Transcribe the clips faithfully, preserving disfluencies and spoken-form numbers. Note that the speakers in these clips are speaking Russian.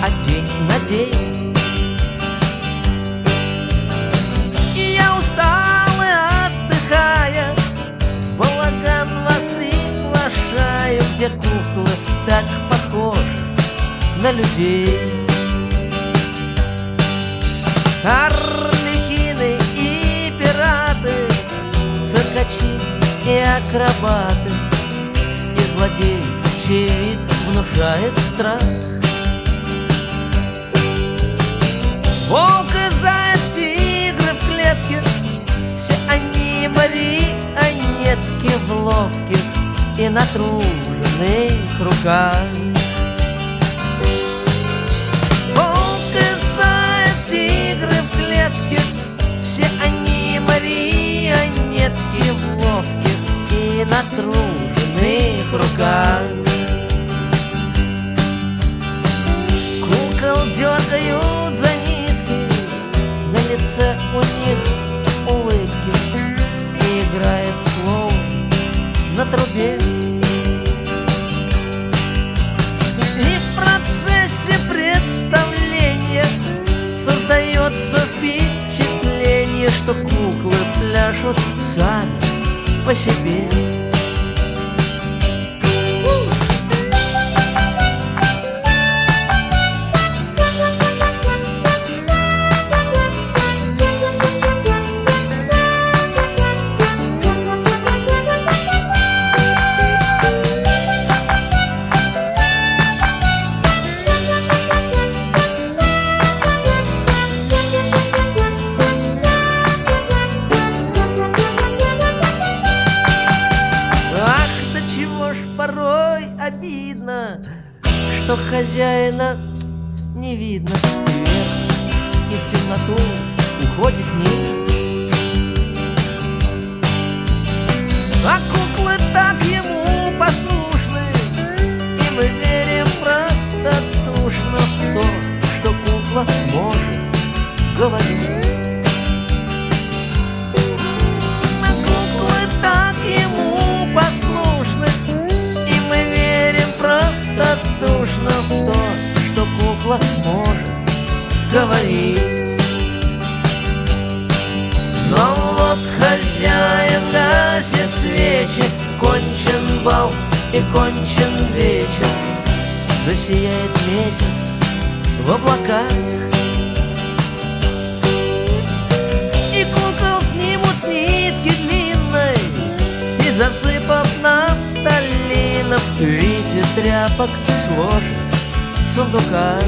а день на день. И я устал и отдыхая, в балаган вас приглашаю, где куклы так похожи на людей. Арлекины и пираты, циркачи и акробаты, и злодей, чей вид внушает страх. Волк и заяц, тигры в клетке, все они марионетки в ловких и натруженных руках. Волк и заяц, тигры в клетке, все они марионетки в ловких и натруженных руках. Кукол дергают за нитки, на лице у них улыбки, и играет клоун на трубе. И в процессе представления создается впечатление, что куклы пляшут сами по себе. Порой обидно, что хозяина не видно. Вверх и в темноту уходит нить, а куклы так ему послушны, и мы верим простодушно в то, что кукла может говорить. А куклы так ему послушны, простодушно в то, что кукла может говорить. Но вот хозяин гасит свечи, кончен бал и кончен вечер, засияет месяц в облаках, и кукол снимут с нитки длинной, и засыпав нафталином в виде тряпок сложат в сундуках.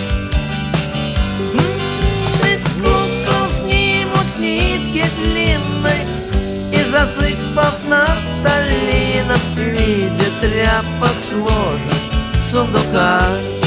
И кукол снимут с нитки длинной, и засыпав нафталином в виде тряпок сложат в сундуках.